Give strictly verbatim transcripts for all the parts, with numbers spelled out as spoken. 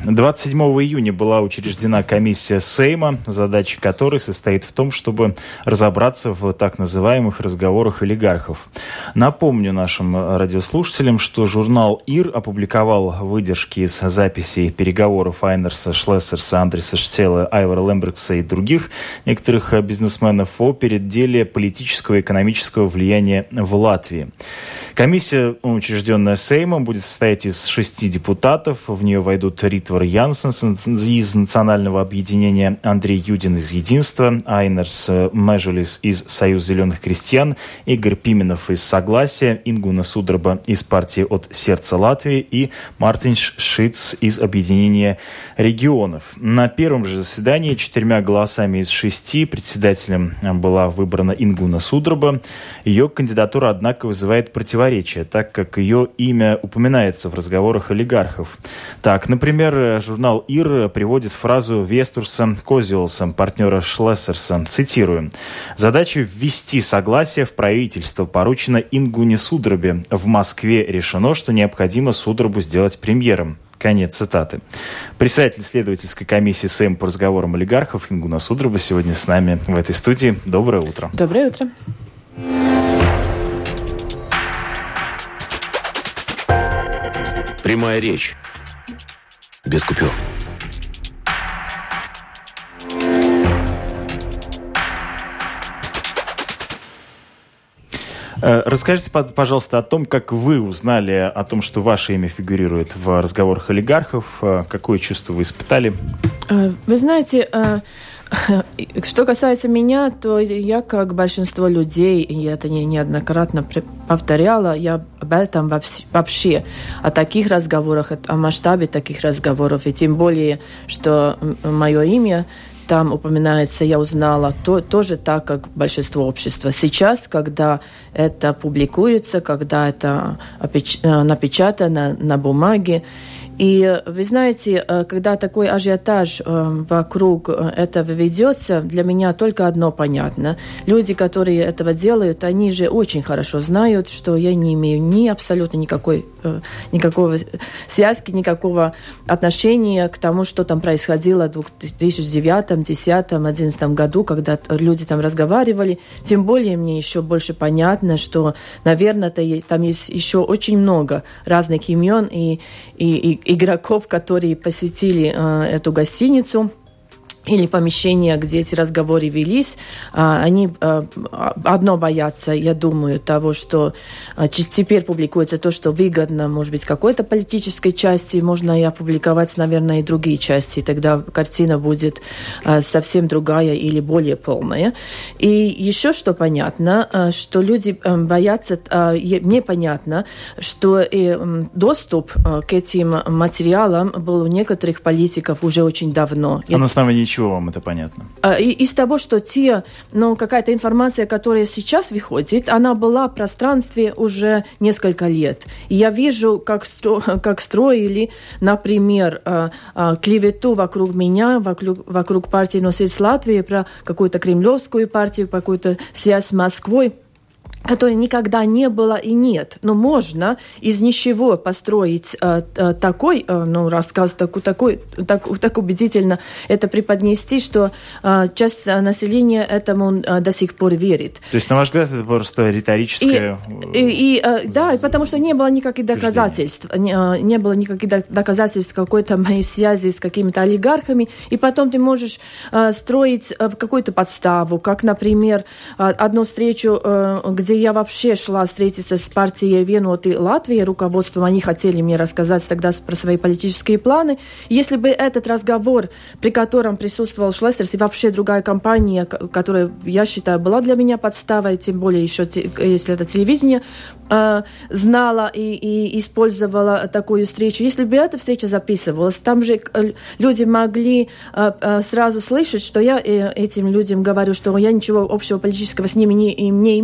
двадцать седьмого июня была учреждена комиссия Сейма, задача которой состоит в том, чтобы разобраться в так называемых разговорах олигархов. Напомню нашим радиослушателям, что журнал ИР опубликовал выдержки из записей переговоров Айнерса, Шлессерса, Андреса Штела, Айвара Лембергса и других некоторых бизнесменов о переделе политического и экономического влияния в Латвии. Комиссия, учрежденная Сеймом, будет состоять из шести депутатов. В нее войдут Ритвар Янсен из Национального объединения, Андрей Юдин из Единства, Айнерс Межулис из Союза зеленых крестьян, Игорь Пименов из Согласия, Ингуна Судраба из партии От сердца Латвии и Мартин Шиц из Объединения регионов. На первом же заседании четырьмя голосами из шести председателем была выбрана Ингуна Судраба. Ее кандидатура, однако, вызывает противоречие, так как ее имя упоминается в разговорах олигархов. Так, например, журнал ИР приводит фразу Вестурса Козиолса, партнера Шлессерса, цитирую: «Задача ввести согласие в правительство поручена Ингуне Судрабе. В Москве решено, что необходимо Судрабу сделать премьером». Конец цитаты. Председатель исследовательской комиссии Сейм по разговорам олигархов Ингуна Судраба сегодня с нами в этой студии. Доброе утро. Доброе утро. Прямая речь. Без купюр. Расскажите, пожалуйста, о том, как вы узнали о том, что ваше имя фигурирует в разговорах олигархов. Какое чувство вы испытали? Вы знаете, что касается меня, то я, как большинство людей, и это не неоднократно повторяла, я об этом вообще, о таких разговорах, о масштабе таких разговоров, и тем более, что мое имя там упоминается, я узнала то, тоже так, как большинство общества. Сейчас, когда это публикуется, когда это напечатано на бумаге, и вы знаете, когда такой ажиотаж вокруг этого ведется, для меня только одно понятно. Люди, которые этого делают, они же очень хорошо знают, что я не имею ни абсолютно никакой, никакого связки, никакого отношения к тому, что там происходило в две тысячи девятом, две тысячи десятом, две тысячи одиннадцатом году, когда люди там разговаривали. Тем более мне еще больше понятно, что, наверное, там есть еще очень много разных имен и, и, и игроков, которые посетили э, эту гостиницу или помещения, где эти разговоры велись, они одно боятся, я думаю, того, что теперь публикуется то, что выгодно, может быть, какой-то политической части, можно и опубликовать, наверное, и другие части, тогда картина будет совсем другая или более полная. И еще что понятно, что люди боятся, мне понятно, что доступ к этим материалам был у некоторых политиков уже очень давно. А на основании чего вам это понятно? И, из того, что те, ну, какая-то информация, которая сейчас выходит, она была в пространстве уже несколько лет. И я вижу, как, стро, как строили, например, клевету вокруг меня, вокруг, вокруг партии «Но сердце Латвии», про какую-то кремлевскую партию, какую-то связь с Москвой, которой никогда не было и нет. Но можно из ничего построить э, э, такой э, ну, рассказ, такой, такой, так, так убедительно это преподнести, что э, часть населения этому э, до сих пор верит. То есть, на ваш взгляд, это просто риторическое... И, и, и, э, да, потому что не было никаких доказательств. Не, э, не было никаких доказательств какой-то моей связи с какими-то олигархами. И потом ты можешь э, строить э, какую-то подставу, как, например, э, одну встречу, э, где я вообще шла встретиться с партией «Веноты Латвии», руководством, они хотели мне рассказать тогда про свои политические планы. Если бы этот разговор, при котором присутствовал Шлессерс и вообще другая компания, которая, я считаю, была для меня подставой, тем более еще, если это телевидение, э, знала и, и использовала такую встречу. Если бы эта встреча записывалась, там же люди могли э, э, сразу слышать, что я э, этим людям говорю, что я ничего общего политического с ними не, не имею и не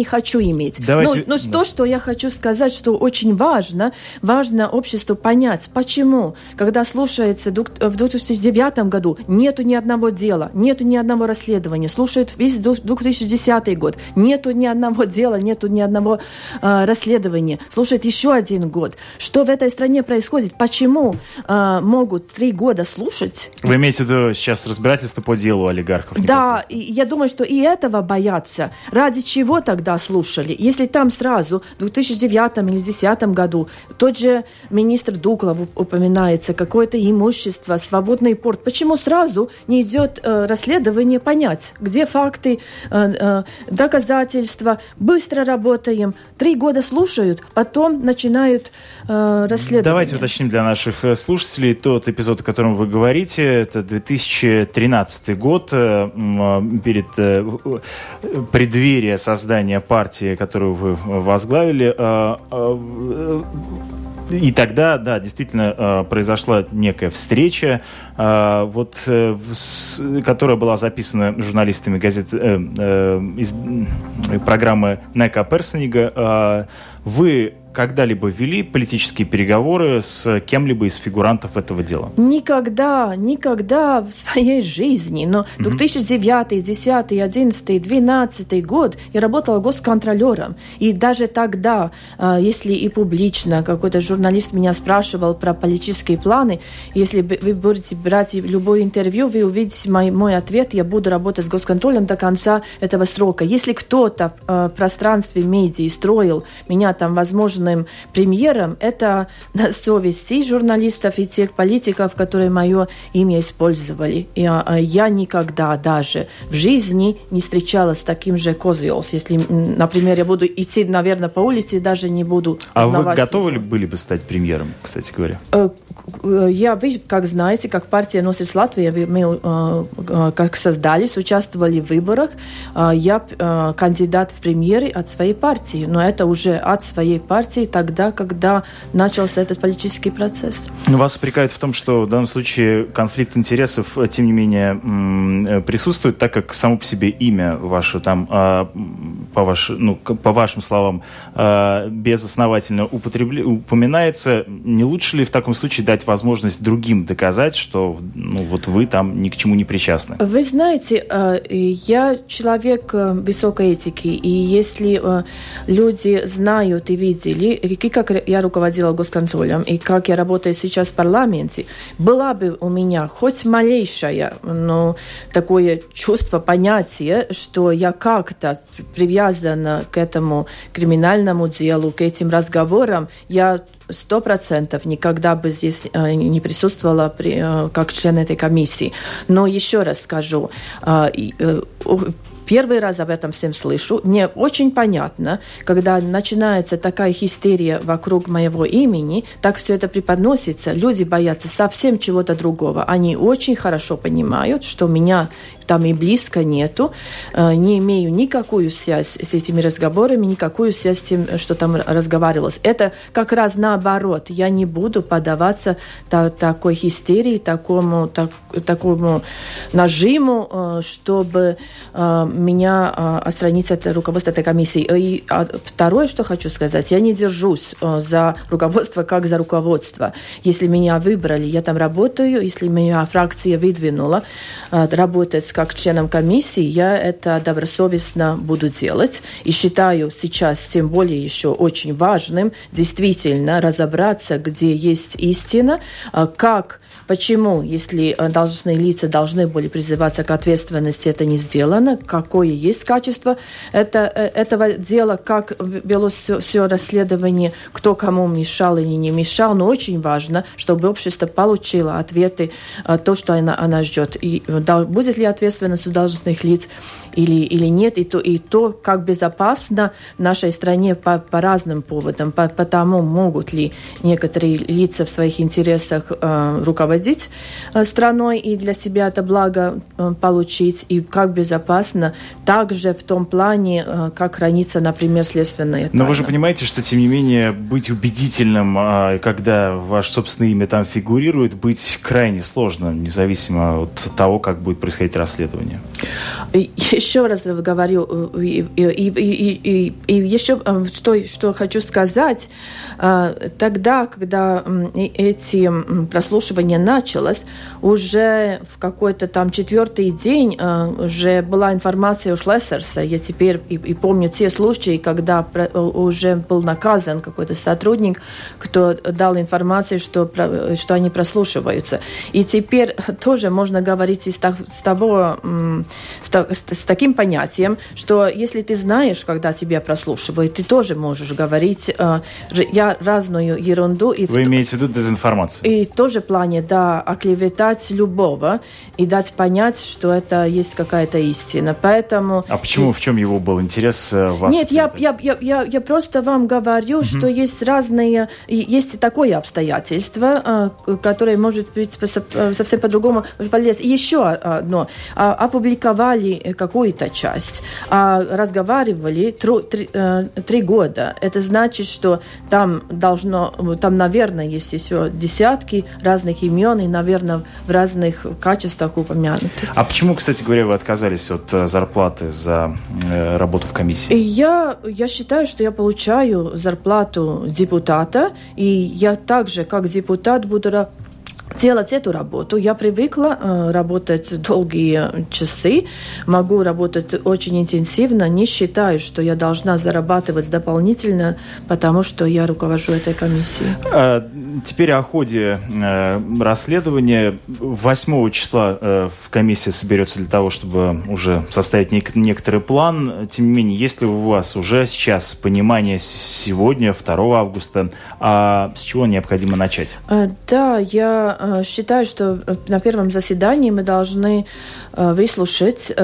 не хочу иметь. Давайте... Но, но то, что я хочу сказать, что очень важно, важно обществу понять, почему, когда слушается в две тысячи девятом году нету ни одного дела, нету ни одного расследования, слушают весь две тысячи десятый год, нету ни одного дела, нету ни одного э, расследования, слушают еще один год. Что в этой стране происходит? Почему э, могут три года слушать? Вы имеете в виду сейчас разбирательство по делу олигархов? Да, и я думаю, что и этого боятся. Ради чего тогда слушали? Если там сразу в две тысячи девятом или две тысячи десятом году тот же министр Дуклов упоминается, какое-то имущество, свободный порт, почему сразу не идет э, расследование, понять, где факты, э, э, доказательства, быстро работаем, три года слушают, потом начинают э, расследование. Давайте уточним для наших слушателей тот эпизод, о котором вы говорите. Это две тысячи тринадцатый год, перед преддверием создания партии, которую вы возглавили. И тогда, да, действительно произошла некая встреча, вот, которая была записана журналистами газет, из программы Нека Персонига. Вы когда-либо вели политические переговоры с кем-либо из фигурантов этого дела? Никогда, никогда в своей жизни. Но две тысячи девятый, две тысячи десятый, две тысячи одиннадцатый, две тысячи двенадцатый год я работала госконтролером. И даже тогда, если и публично какой-то журналист меня спрашивал про политические планы, если вы будете брать любое интервью, вы увидите мой, мой ответ, я буду работать с госконтролем до конца этого срока. Если кто-то в пространстве медиа строил меня там, возможно, премьером, это на совести журналистов и тех политиков, которые мое имя использовали. И, а, я никогда даже в жизни не встречалась с таким же козиос. Если, например, я буду идти, наверное, по улице и даже не буду А узнавать. вы готовы ли были бы стать премьером, кстати говоря? Я, вы, как знаете, как партия «Носит Латвия», мы как создались, участвовали в выборах. Я кандидат в премьеры от своей партии, но это уже от своей партии тогда, когда начался этот политический процесс. Вас упрекают в том, что в данном случае конфликт интересов, тем не менее, присутствует, так как само по себе имя ваше там, по, ваш, ну, по вашим словам, безосновательно употребля... упоминается. Не лучше ли в таком случае дать возможность другим доказать, что ну, вот вы там ни к чему не причастны? Вы знаете, я человек высокой этики, и если люди знают и видели, и как я руководила госконтролем, и как я работаю сейчас в парламенте, была бы у меня хоть малейшее, но такое чувство, понятие, что я как-то привязана к этому криминальному делу, к этим разговорам, я сто процентов никогда бы здесь э, не присутствовала при, э, как член этой комиссии. Но еще раз скажу, э, э, первый раз об этом всем слышу. Мне очень понятно, когда начинается такая истерия вокруг моего имени, так все это преподносится, люди боятся совсем чего-то другого. Они очень хорошо понимают, что меня там и близко нету, не имею никакую связь с этими разговорами, никакую связь с тем, что там разговаривалось. Это как раз наоборот. Я не буду поддаваться та, такой истерии, такому, так, такому нажиму, чтобы меня отстранить от руководства этой комиссии. И второе, что хочу сказать, я не держусь за руководство как за руководство. Если меня выбрали, я там работаю, если меня фракция выдвинула работать как членом комиссии, я это добросовестно буду делать. И считаю сейчас, тем более еще очень важным, действительно разобраться, где есть истина, как Почему, если должностные лица должны были призываться к ответственности, это не сделано? Какое есть качество это, этого дела? Как велось все, все расследование? Кто кому мешал или не мешал? Но очень важно, чтобы общество получило ответы, то, что она, она ждет. И будет ли ответственность у должностных лиц или, или нет? И то, и то, как безопасно в нашей стране по, по разным поводам. По, по тому, могут ли некоторые лица в своих интересах э, руководить руководить страной и для себя это благо получить, и как безопасно, также в том плане, как хранится, например, следственная тайна. Но вы же понимаете, что, тем не менее, быть убедительным, когда ваше собственное имя там фигурирует, быть крайне сложно, независимо от того, как будет происходить расследование. Еще раз говорю, и, и, и, и, и еще что, что хочу сказать, тогда, когда эти прослушивания началось, уже в какой-то там четвертый день уже была информация у Шлессерса. Я теперь и, и помню те случаи, когда уже был наказан какой-то сотрудник, кто дал информацию, что, что они прослушиваются. И теперь тоже можно говорить из того, с, с таким понятием, что если ты знаешь, когда тебя прослушивают, ты тоже можешь говорить я разную ерунду. И Вы в, имеете в виду дезинформацию? И в том же плане, да, оклеветать любого и дать понять, что это есть какая-то истина. Поэтому... А почему, и... в чем его был интерес вас? Нет, я, я, я, я, я просто вам говорю, угу. что есть разные... Есть такое обстоятельство, которое может быть совсем по-другому. И еще одно. Опубликовали какую-то часть, разговаривали три, три, три года. Это значит, что там должно... Там, наверное, есть еще десятки разных имен и, наверное, в разных качествах упомянуты. А почему, кстати говоря, вы отказались от зарплаты за э, работу в комиссии? Я, я считаю, что я получаю зарплату депутата, и я также, как депутат, буду делать эту работу. Я привыкла э, работать долгие часы, могу работать очень интенсивно, не считаю, что я должна зарабатывать дополнительно, потому что я руковожу этой комиссией. А, теперь о ходе э, расследования. восьмого числа э, в комиссии соберется для того, чтобы уже составить нек- некоторый план. Тем не менее, есть ли у вас уже сейчас понимание сегодня, второго августа, а с чего необходимо начать? Э, да, я считаю, что на первом заседании мы должны выслушать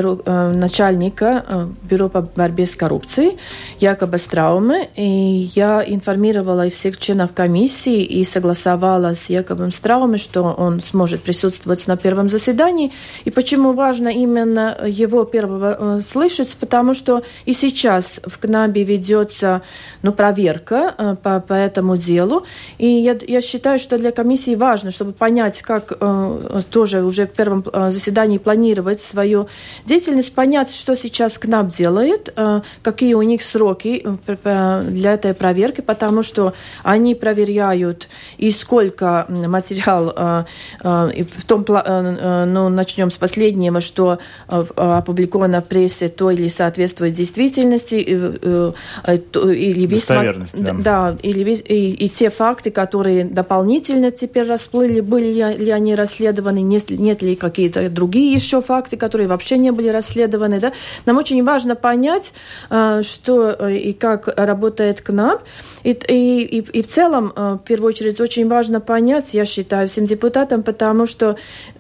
начальника Бюро по борьбе с коррупцией Якоба Страуме. И я информировала всех членов комиссии и согласовала с Якобом Страуме, что он сможет присутствовать на первом заседании. И почему важно именно его первого слышать? Потому что и сейчас в КНАБе ведется ну, проверка по, по этому делу. И я, я считаю, что для комиссии важно, чтобы понять, как э, тоже уже в первом э, заседании планировать свою деятельность, понять, что сейчас КНАБ делает, э, какие у них сроки э, для этой проверки, потому что они проверяют и сколько материал, э, э, в том, э, ну, начнем с последнего, что э, опубликовано в прессе, то или соответствует действительности, э, э, или весь достоверность, да. Да, или весь, и, и те факты, которые дополнительно теперь расплыли, были ли они расследованы, нет, нет ли какие-то другие еще факты, которые вообще не были расследованы. Да? Нам очень важно понять, что и как работает КНАБ. И, и, и, и в целом, в первую очередь, очень важно понять, я считаю, всем депутатам, потому что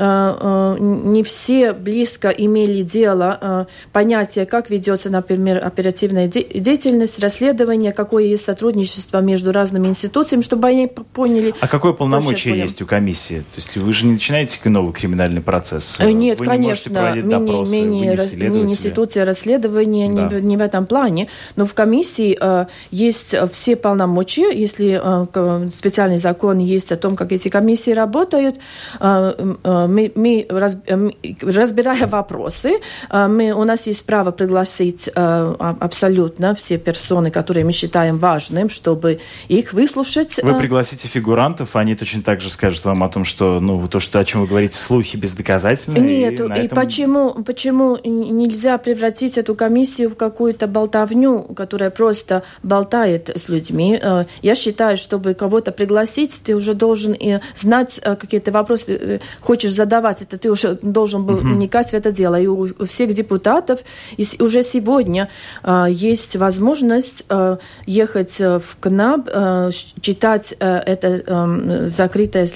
не все близко имели дело, понятие, как ведется, например, оперативная деятельность, расследование, какое есть сотрудничество между разными институциями, чтобы они поняли... А какое полномочие есть у комиссии? То есть вы же не начинаете новый криминальный процесс? Нет, вы конечно. Не можете проводить допросы, ми, ми, вы не следователи. Не институция расследования, да. не, не в этом плане. Но в комиссии э, есть все полномочия. Если э, специальный закон есть о том, как эти комиссии работают, э, э, мы, мы раз, э, разбирая вопросы, э, мы, у нас есть право пригласить э, абсолютно все персоны, которые мы считаем важным, чтобы их выслушать. Вы пригласите фигурантов, они точно так же скажут вам о том, что ну, то, что, о чем вы говорите, слухи бездоказательные. Нет, и, и этом... почему, почему нельзя превратить эту комиссию в какую-то болтовню, которая просто болтает с людьми? Я считаю, чтобы кого-то пригласить, ты уже должен и знать, какие ты вопросы хочешь задавать. Это ты уже должен был uh-huh. вникать в это дело. И у всех депутатов уже сегодня есть возможность ехать в КНАБ, читать это закрытое следственное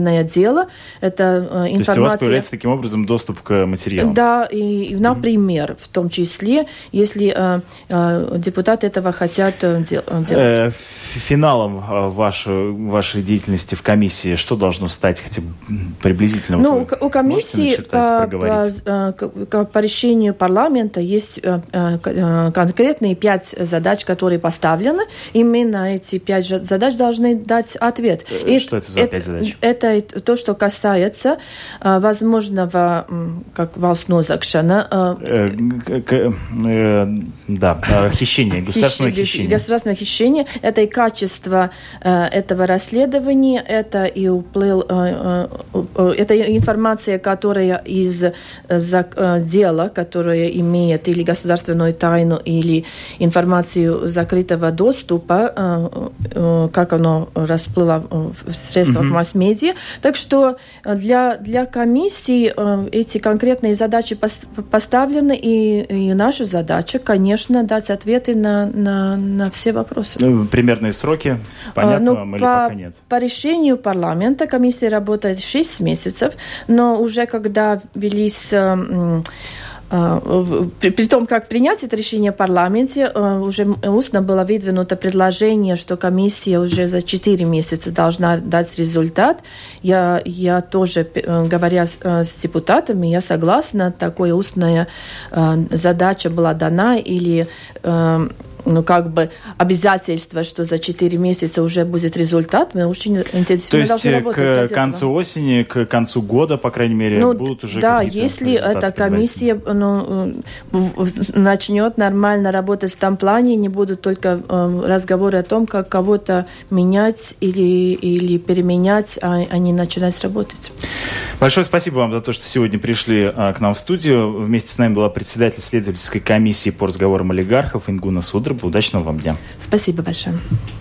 уголовное дело. Это информация... То есть у вас появляется таким образом доступ к материалам? Да, и, например, в том числе, если э, э, депутаты этого хотят дел- делать. Э, финалом вашей, вашей деятельности в комиссии что должно стать хотя бы приблизительно? Ну, у, у комиссии по, по, по решению парламента есть э, э, конкретные пять задач, которые поставлены. Именно эти пять задач должны дать ответ. Э, что это за это, пять задач? Это то, что касается э, возможного, как волснозакшана, э, э, э, да, хищение, государственное хищение. Государственное хищение. Это и качество э, этого расследования, это и уплыл, э, э, это информация, которая из э, за, дела, которая имеет или государственную тайну, или информацию закрытого доступа, э, э, как оно расплыло в средствах mm-hmm. масс-медиа. Так что для, для комиссии э, эти конкретные задачи пос, поставлены, и, и наша задача, конечно, дать ответы на, на, на все вопросы. Ну, примерные сроки, понятно, а, ну, или по, пока нет? По решению парламента комиссия работает шесть месяцев, но уже когда велись... При том, как принять это решение в парламенте, уже устно было выдвинуто предложение, что комиссия уже за четыре месяца должна дать результат. Я, я тоже, говоря с депутатами, я согласна, такая устная задача была дана, или ну, как бы обязательство, что за четыре месяца уже будет результат, мы очень интенсивно должны работать. То есть к концу этого. осени, к концу года, по крайней мере, ну, будут уже да, какие-то если эта комиссия ну, начнет нормально работать в том плане, не будут только э, разговоры о том, как кого-то менять или, или переменять, а, а не начинать работать. Большое спасибо вам за то, что сегодня пришли а, к нам в студию. Вместе с нами была председатель следовательской комиссии по разговорам олигархов Ингуна Судрба. Удачного вам дня. Спасибо большое.